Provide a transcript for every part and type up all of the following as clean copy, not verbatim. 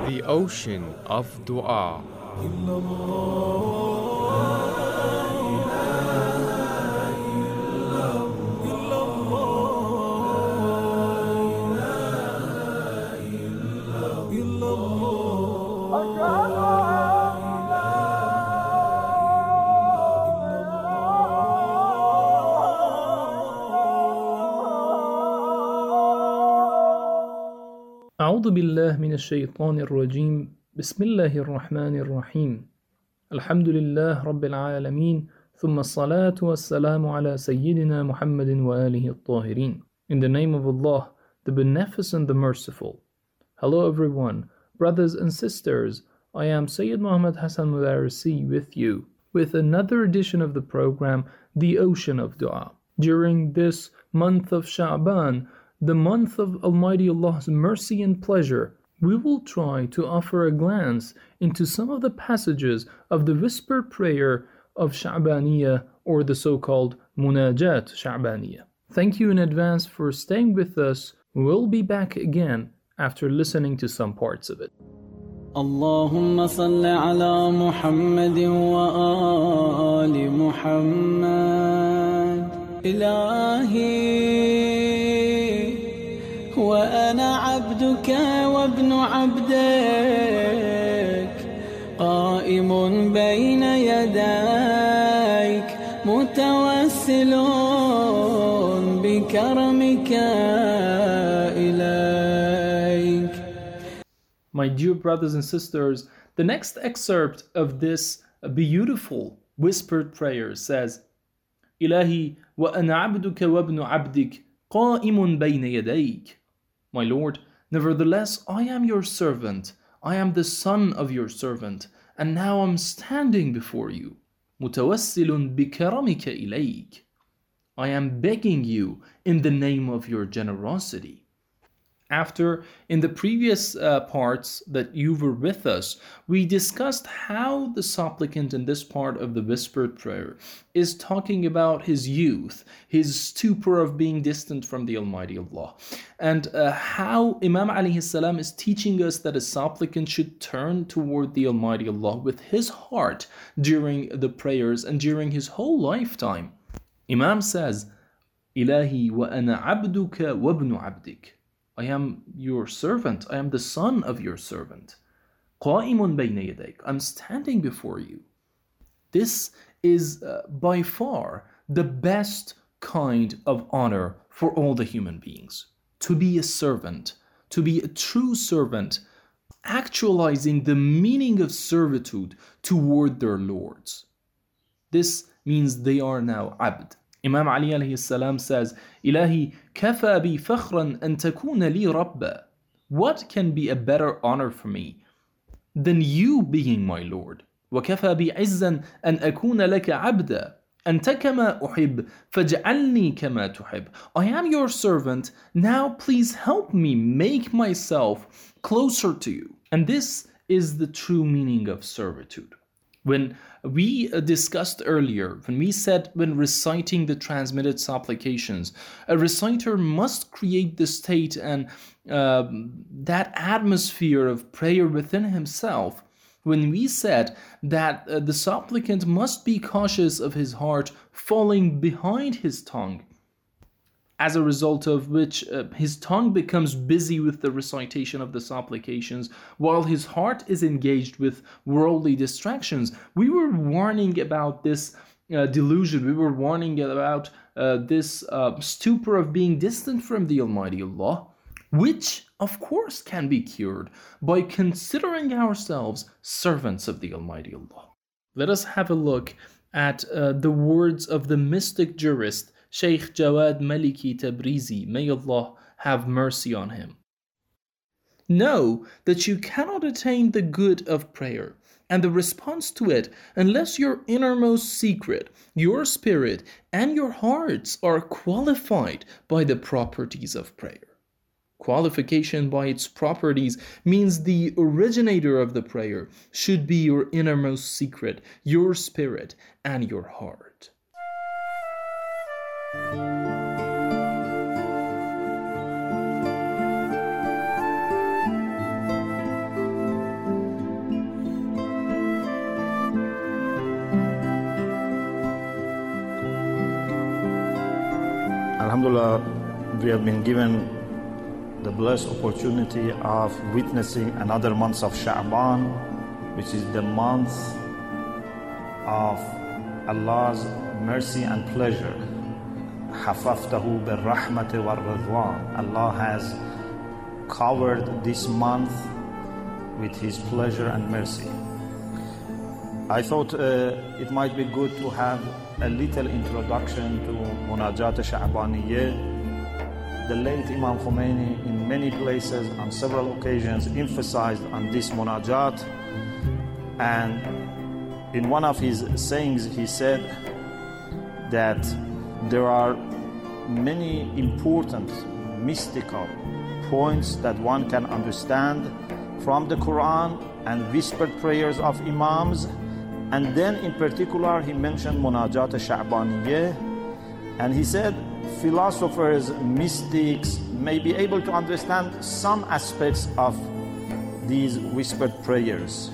The ocean of dua. أعوذ بالله من الشيطان الرجيم بسم الله الرحمن الرحيم الحمد لله رب العالمين ثم الصلاة والسلام على سيدنا محمد وآله الطاهرين. In the name of Allah, the Beneficent, the Merciful. Hello everyone, brothers and sisters. I am Sayyid Muhammad Hassan Mudarisi with you with another edition of the program, The Ocean of Dua. During this month of Sha'ban, the month of Almighty Allah's mercy and pleasure, we will try to offer a glance into some of the passages of the whispered prayer of Sha'baniyah, or the so-called Munajat Sha'baniyah. Thank you in advance for staying with us. We'll be back again after listening to some parts of it. اللهم صل على محمد وآل محمد إلهي وأنا عبدك وابن عبدك قائم بين يديك متوسل بكرمك إليك. My dear brothers and sisters, the next excerpt of this beautiful whispered prayer says, إلهي وأنا عبدك وابن عبدك قائم بين يديك. My Lord, nevertheless, I am your servant. I am the son of your servant, and now I'm standing before you. متوسل بكرمك إليك. I am begging you in the name of your generosity. After, in the previous parts that you were with us, we discussed how the supplicant in this part of the whispered prayer is talking about his youth, his stupor of being distant from the Almighty Allah, and how Imam alayhi salam is teaching us that a supplicant should turn toward the Almighty Allah with his heart during the prayers and during his whole lifetime. Imam says, Ilahi wa ana abduka wa ibnu abdik. I am your servant. I am the son of your servant. قائم بين يديك. I'm standing before you. This is by far the best kind of honor for all the human beings. To be a servant, to be a true servant, actualizing the meaning of servitude toward their lords. This means they are now abd. Imam Ali alayhi salam says, Ilahi kafa bi fakhran an takuna li rabba. What can be a better honor for me than you being my Lord? وكفى بعزا أن أكون لك عبدا أنت كما أحب فاجعلني كما تحب. I am your servant. Now please help me make myself closer to you. And this is the true meaning of servitude. When we discussed earlier, when we said when reciting the transmitted supplications, a reciter must create the state and that atmosphere of prayer within himself. When we said that the supplicant must be cautious of his heart falling behind his tongue, as a result of which his tongue becomes busy with the recitation of the supplications while his heart is engaged with worldly distractions. We were warning about this delusion. We were warning about this stupor of being distant from the Almighty Allah, which of course can be cured by considering ourselves servants of the Almighty Allah. Let us have a look at the words of the mystic jurist Shaykh Jawad Maliki Tabrizi, may Allah have mercy on him. Know that you cannot attain the good of prayer and the response to it unless your innermost secret, your spirit, and your hearts are qualified by the properties of prayer. Qualification by its properties means the originator of the prayer should be your innermost secret, your spirit, and your heart. Alhamdulillah, we have been given the blessed opportunity of witnessing another month of Sha'ban, which is the month of Allah's mercy and pleasure. حَفَفْتَهُ بِالرَّحْمَةِ وَالرِّضْوَانِ. Allah has covered this month with His pleasure and mercy. I thought it might be good to have a little introduction to Munajat Sha'baniyya. The late Imam Khomeini in many places on several occasions emphasized on this Munajat, and in one of his sayings he said that there are many important mystical points that one can understand from the Quran and whispered prayers of Imams. And then in particular he mentioned Munajat Sha'baniyya, and he said philosophers, mystics may be able to understand some aspects of these whispered prayers.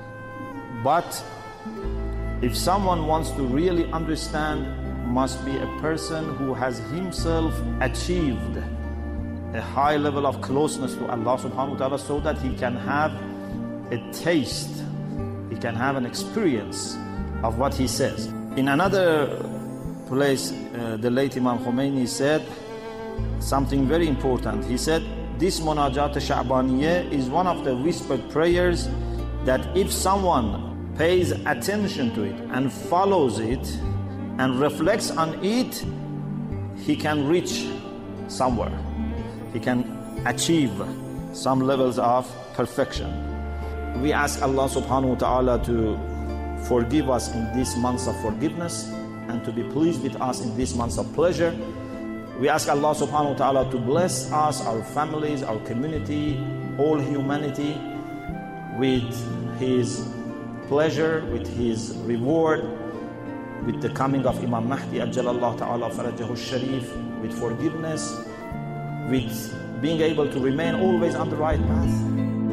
But if someone wants to really understand, must be a person who has himself achieved a high level of closeness to Allah subhanahu wa ta'ala, so that he can have a taste, he can have an experience of what he says. In another place, the late Imam Khomeini said something very important. He said, this Munajat Sha'baniyya is one of the whispered prayers that if someone pays attention to it and follows it and reflects on it, he can reach somewhere. He can achieve some levels of perfection. We ask Allah subhanahu wa ta'ala to forgive us in this month of forgiveness and to be pleased with us in this month of pleasure. We ask Allah subhanahu wa ta'ala to bless us, our families, our community, all humanity with His pleasure, with His reward, with the coming of Imam Mahdi Ajjalallahu ta'ala farajahu sharif, with forgiveness, with being able to remain always on the right path.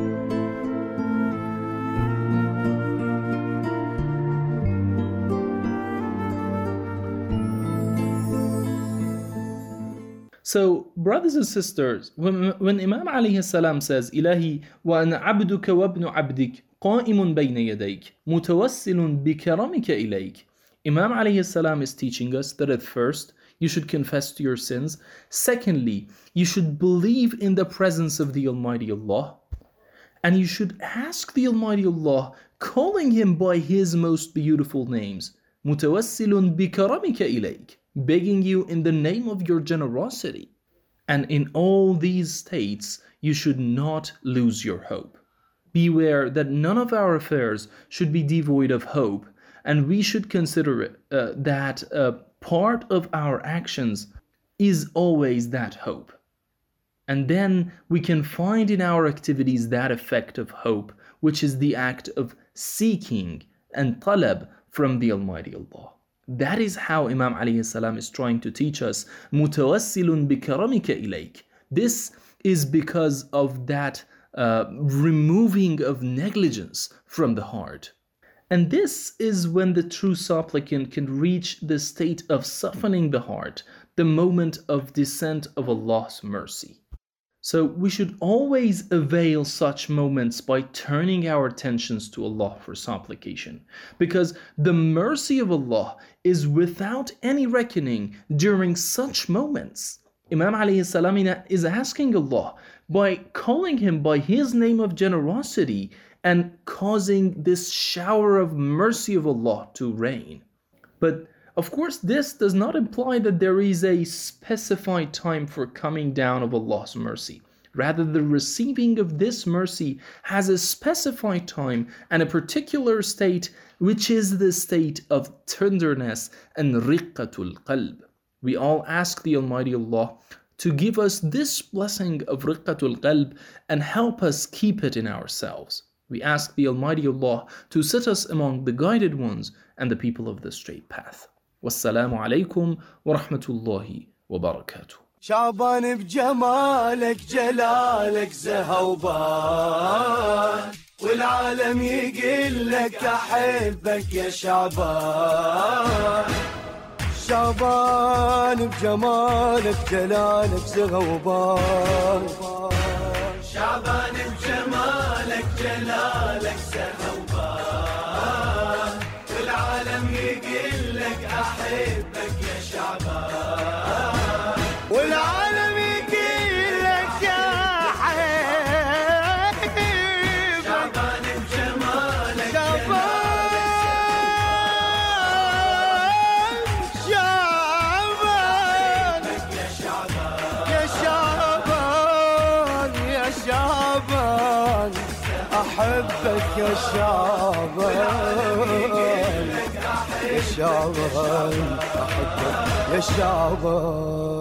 So, brothers and sisters, when Imam alayhi salam says, Ilahi wa ana abduka wa ibnu abdik qa'imun bayna yadayk mutawassilun bikaramika ilayk. Imam alayhi salam is teaching us that at first, you should confess to your sins. Secondly, you should believe in the presence of the Almighty Allah. And you should ask the Almighty Allah, calling Him by His most beautiful names. Mutawassilun bikaramika ilayk. Begging you in the name of your generosity. And in all these states, you should not lose your hope. Beware that none of our affairs should be devoid of hope, and we should consider that part of our actions is always that hope. And then we can find in our activities that effect of hope, which is the act of seeking and talab from the Almighty Allah. That is how Imam alayhi salam is trying to teach us, mutawassilun bikaramika ilayk. This is because of that removing of negligence from the heart. And this is when the true supplicant can reach the state of softening the heart, the moment of descent of Allah's mercy. So we should always avail such moments by turning our attentions to Allah for supplication, because the mercy of Allah is without any reckoning during such moments. Imam alayhi salam is asking Allah by calling Him by His name of generosity and causing this shower of mercy of Allah to rain. But of course, this does not imply that there is a specified time for coming down of Allah's mercy. Rather, the receiving of this mercy has a specified time and a particular state, which is the state of tenderness and riqqatul qalb. We all ask the Almighty Allah to give us this blessing of riqqatul qalb and help us keep it in ourselves. We ask the Almighty Allah to set us among the guided ones and the people of the straight path. Wassalamu alaikum wa rahmatullahi wa barakatuh. شعبان بجمالك جلالك زهوبان والعالم يقول لك أحبك يا شعبان شعبان بجمالك جلالك زغوبان شعبان بجمالك جلالك زغوبان والعالم يقول لك أحبك يا شعبان والعالم يقول لك يا حبيب شعبان بجمالك شعبان أحبك يا شعبان يا شعبان أحبك يا شعبان